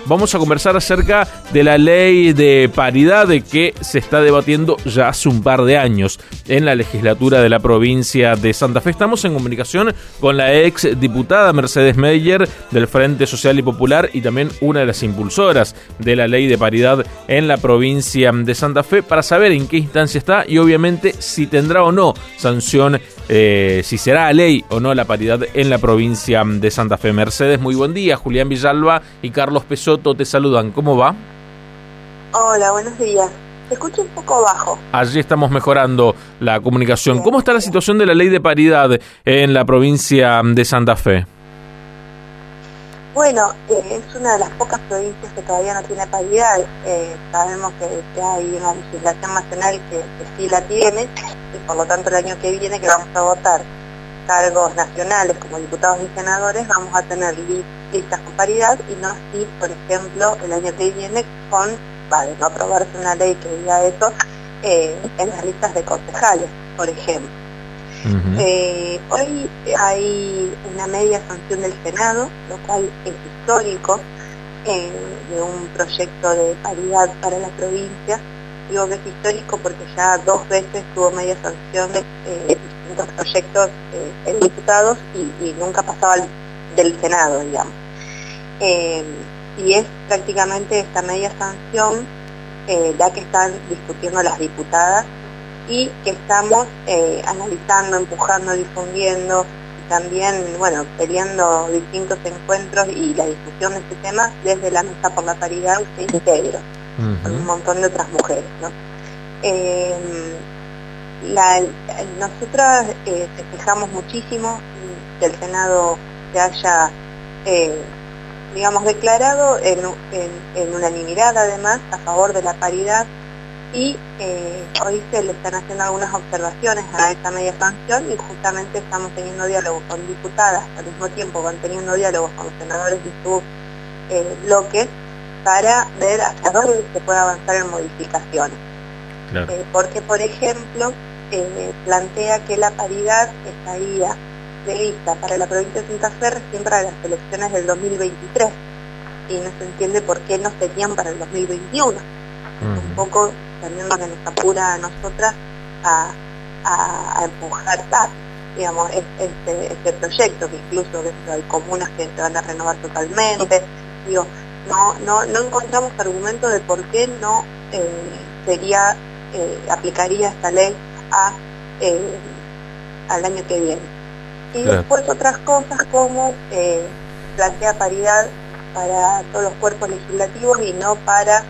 vamos a conversar acerca de la ley de paridad que se está debatiendo ya hace un par de años en la legislatura de la provincia de Santa Fe. Estamos en comunicación con la ex diputada Mercedes Meyer del Frente Social y Popular y también una de las impulsoras de la ley de paridad en la provincia de Santa Fe para saber en qué instancia está y obviamente si tendrá o no sanción, si será ley o no la paridad en la provincia de Santa Fe. Mercedes, muy buen día. Julián Villalba y Carlos Pesotto te saludan. ¿Cómo va? Hola, buenos días. Te escucho un poco bajo. Allí estamos mejorando la comunicación. Bien. ¿Cómo está la situación de la ley de paridad en la provincia de Santa Fe? Bueno, es una de las pocas provincias que todavía no tiene paridad. Sabemos que hay una legislación nacional que sí la tiene y por lo tanto el año que viene que vamos a votar cargos nacionales como diputados y senadores vamos a tener listas con paridad y no así, por ejemplo, el año que viene de no aprobarse una ley que diga eso en las listas de concejales, por ejemplo. Hoy hay una media sanción del Senado, lo cual es histórico, de un proyecto de paridad para la provincia. Digo que es histórico porque ya 2 veces tuvo media sanción de distintos proyectos en diputados y nunca pasaba del Senado, digamos. Y es prácticamente esta media sanción la que están discutiendo las diputadas y que estamos analizando, empujando, difundiendo, y también, peleando distintos encuentros y la discusión de este tema desde la Mesa por la Paridad se integra con un montón de otras mujeres, ¿no? Nosotras festejamos muchísimo que el Senado se haya, declarado en unanimidad, además, a favor de la paridad. Y hoy se le están haciendo algunas observaciones a esta media sanción y justamente estamos teniendo diálogo con diputadas, al mismo tiempo teniendo diálogos con los senadores de sus bloques para ver hasta dónde se puede avanzar en modificaciones. Claro. Porque, por ejemplo, plantea que la paridad estaría prevista para la provincia de Santa Fe recién para las elecciones del 2023 y no se entiende por qué no serían para el 2021. Un poco también lo que nos apura a nosotras a empujar este proyecto, que incluso hay comunas que se van a renovar totalmente. No encontramos argumentos de por qué no aplicaría esta ley al año que viene. Y después otras cosas como plantea paridad para todos los cuerpos legislativos y no para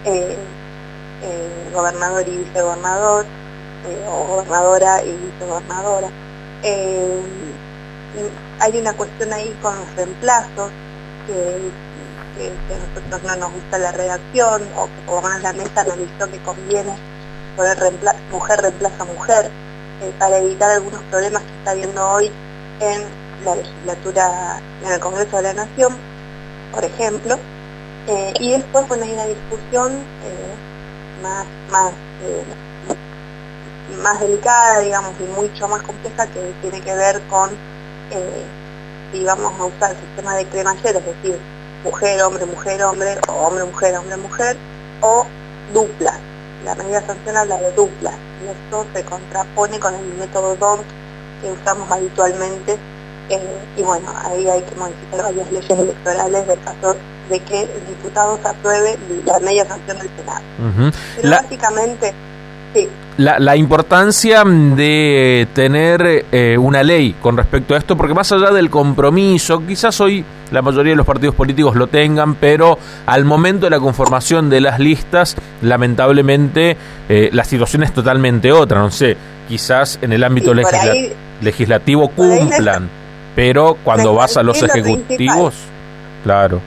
gobernador y vicegobernador, o gobernadora y vicegobernadora. Hay una cuestión ahí con los reemplazos, que a nosotros no nos gusta la redacción, o que por lo menos la mesa analizó que conviene poner mujer reemplaza mujer, para evitar algunos problemas que está habiendo hoy en la legislatura, en el Congreso de la Nación, por ejemplo. Y después hay una discusión más delicada, digamos, y mucho más compleja, que tiene que ver con si vamos a usar el sistema de cremallera, es decir, mujer, hombre, o hombre, mujer, o duplas. La medida sanción habla de duplas, y esto se contrapone con el método DONT que usamos habitualmente, ahí hay que modificar varias leyes electorales del caso de que el diputado se apruebe la media sanción del Senado. Pero básicamente, sí. La importancia de tener una ley con respecto a esto, porque más allá del compromiso, quizás hoy la mayoría de los partidos políticos lo tengan, pero al momento de la conformación de las listas, lamentablemente la situación es totalmente otra. No sé, quizás en el ámbito legislativo cumplan, pero cuando vas a los ejecutivos, claro.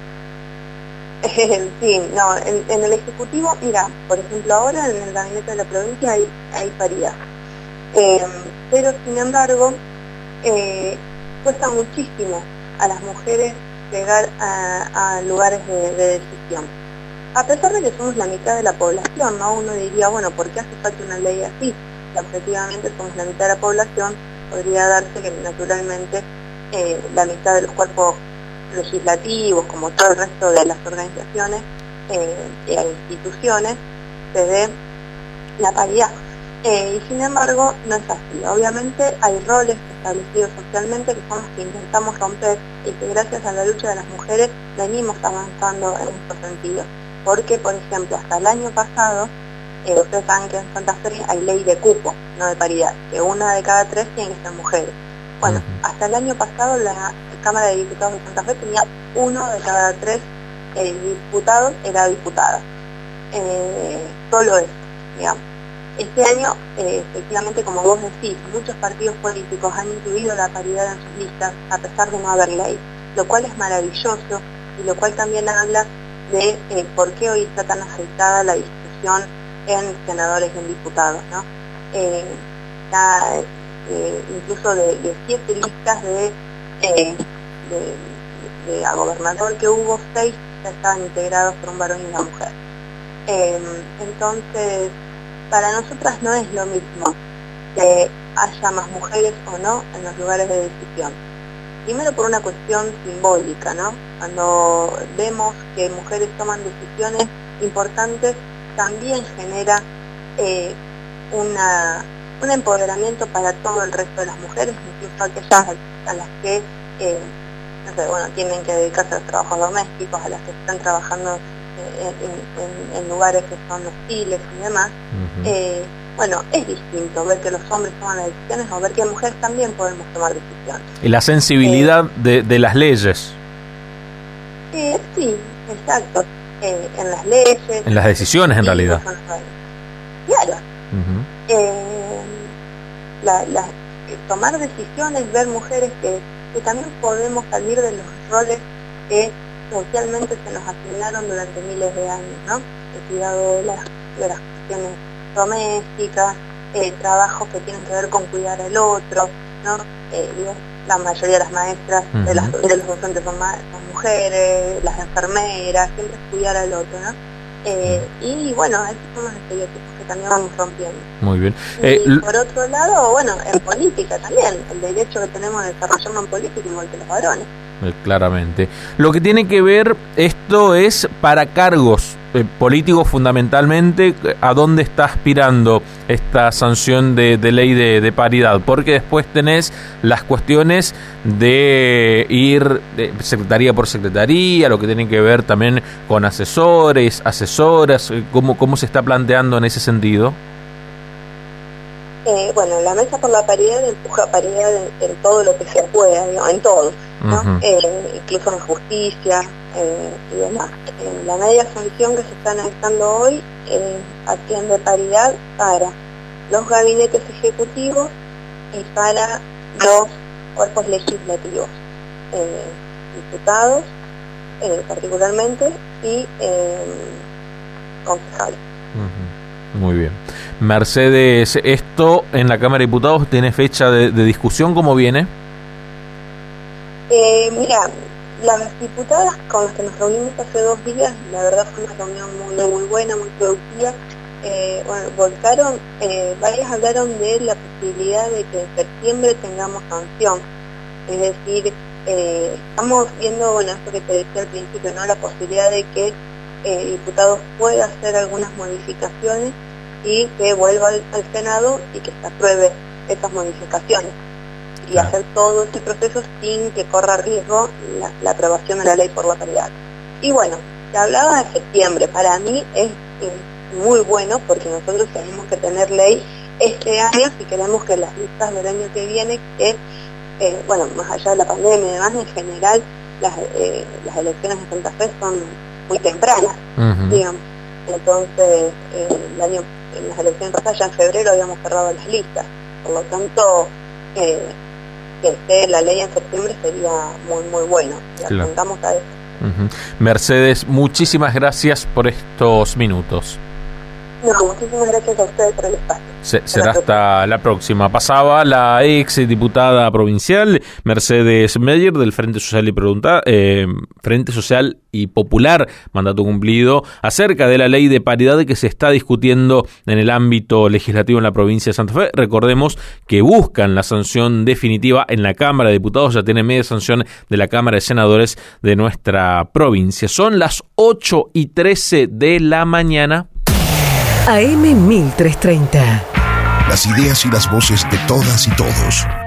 Sí, no, en el Ejecutivo, mira, por ejemplo, ahora en el gabinete de la provincia hay paridad, pero sin embargo cuesta muchísimo a las mujeres llegar a lugares de decisión, a pesar de que somos la mitad de la población, ¿no? Uno diría, bueno, ¿por qué hace falta una ley así? Si objetivamente somos la mitad de la población, podría darse que naturalmente la mitad de los cuerpos legislativos, como todo el resto de las organizaciones e instituciones, se dé la paridad. Y sin embargo, no es así. Obviamente hay roles establecidos socialmente que son los que intentamos romper y que gracias a la lucha de las mujeres venimos avanzando en estos sentidos. Porque, por ejemplo, hasta el año pasado, ustedes saben que en Santa Fe hay ley de cupo, no de paridad, que 1 de cada 3 tienen que ser mujeres. Bueno, hasta el año pasado la Cámara de Diputados de Santa Fe tenía 1 de cada 3 diputados era diputada. Solo eso, digamos. Este año, efectivamente, como vos decís, muchos partidos políticos han incluido la paridad en sus listas a pesar de no haber ley, lo cual es maravilloso y lo cual también habla de por qué hoy está tan aceitada la discusión en senadores y en diputados, ¿no? Incluso de 7 listas de a gobernador que hubo, 6 ya estaban integrados por un varón y una mujer. Entonces, para nosotras no es lo mismo que haya más mujeres o no en los lugares de decisión. Primero por una cuestión simbólica, ¿no? Cuando vemos que mujeres toman decisiones importantes, también genera un empoderamiento para todo el resto de las mujeres, incluso aquellas a las que no sé, bueno, tienen que dedicarse a los trabajos domésticos, a las que están trabajando en lugares que son hostiles y demás. Bueno, es distinto ver que los hombres toman las decisiones o ver que mujeres también podemos tomar decisiones. Y la sensibilidad de las leyes. Sí, exacto. En las leyes. En las decisiones, en realidad. Claro. Tomar decisiones, ver mujeres que también podemos salir de los roles que socialmente se nos asignaron durante miles de años, ¿no? El cuidado de las cuestiones domésticas, trabajos que tienen que ver con cuidar al otro, ¿no? La mayoría de las maestras, de los docentes son mujeres, las enfermeras, siempre es cuidar al otro, ¿no? Y bueno, esos son los estereotipos que también vamos rompiendo. Muy bien. Y por otro lado, bueno, en política también, el derecho que tenemos de desarrollarnos en política igual que los varones. Claramente. Lo que tiene que ver esto es para cargos políticos fundamentalmente, ¿a dónde está aspirando esta sanción de ley de paridad? Porque después tenés las cuestiones de ir de secretaría por secretaría, lo que tiene que ver también con asesores, asesoras, ¿cómo se está planteando en ese sentido? Bueno, la Mesa por la Paridad empuja paridad en todo lo que se pueda, digamos, en todo, ¿no? Incluso en justicia y demás. La media sanción que se está analizando hoy atiende paridad para los gabinetes ejecutivos y para los cuerpos legislativos, diputados particularmente y concejales. Muy bien. Mercedes, ¿esto en la Cámara de Diputados tiene fecha de discusión? ¿Cómo viene? Mira, las diputadas con las que nos reunimos hace 2 días, la verdad fue una reunión muy buena, muy productiva. Volcaron, varias hablaron de la posibilidad de que en septiembre tengamos sanción. Es decir, estamos viendo, bueno, esto que te decía al principio, ¿no? La posibilidad de que diputados pueda hacer algunas modificaciones y que vuelva al Senado y que se apruebe esas modificaciones y hacer todo este proceso sin que corra riesgo la aprobación de la ley por la paridad. Y bueno, se hablaba de septiembre, para mí es muy bueno porque nosotros tenemos que tener ley este año si queremos que las listas del año que viene, que más allá de la pandemia y demás, en general las elecciones de Santa Fe son muy tempranas, digamos. Entonces, en las elecciones pasadas, ya en febrero habíamos cerrado las listas. Por lo tanto, que esté la ley en septiembre sería muy bueno. Y apuntamos a eso. Mercedes, muchísimas gracias por estos minutos. No, muchísimas gracias a ustedes por el espacio. Será hasta la próxima. Pasaba la ex diputada provincial Mercedes Meyer del Frente Social y Popular, mandato cumplido, acerca de la ley de paridad que se está discutiendo en el ámbito legislativo en la provincia de Santa Fe. Recordemos que buscan la sanción definitiva en la Cámara de Diputados, ya tiene media sanción de la Cámara de Senadores de nuestra provincia. Son las 8:13 de la mañana. AM 1330. Las ideas y las voces de todas y todos.